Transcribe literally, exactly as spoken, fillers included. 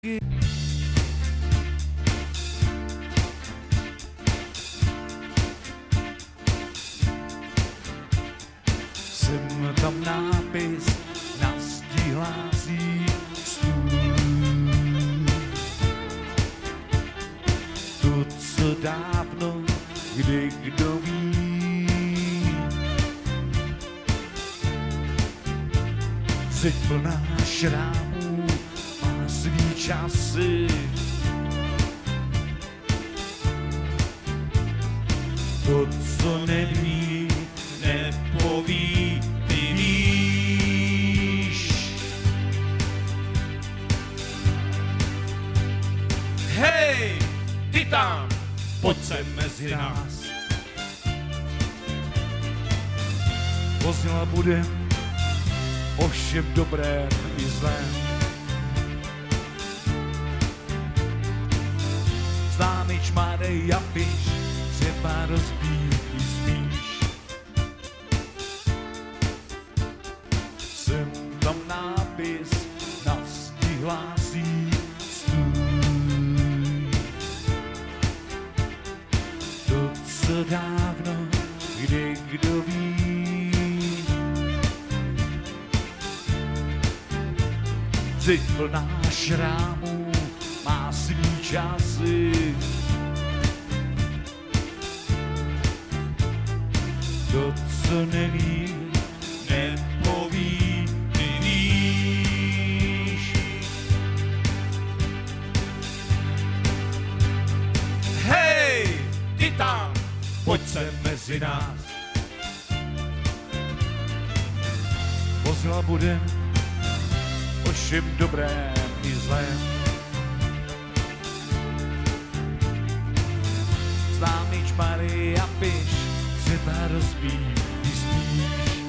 Jsem tam nápis na zdi hlásí stůl. To, co dávno, kdy kdo ví. Zeď plná šrámů má svý časy. To, co neví, nepoví, ty víš. Hej, ty tam, pojď sem mezi nás. Pozděla budem o všem dobrém i zlém. Známý čmárej a piš, třeba rozbít i spíš. Jsem tam nápis na zdi hlásí stůj. To, co dávno, kdy kdo ví. Zeď plná šrámů má svý časy. To, co neví, nepoví, ty víš. Hej, ty tam, pojď sem mezi nás. Pozděla budem o všem dobrém i zlém. Známý čmary a piš, třeba rozbít i spíš.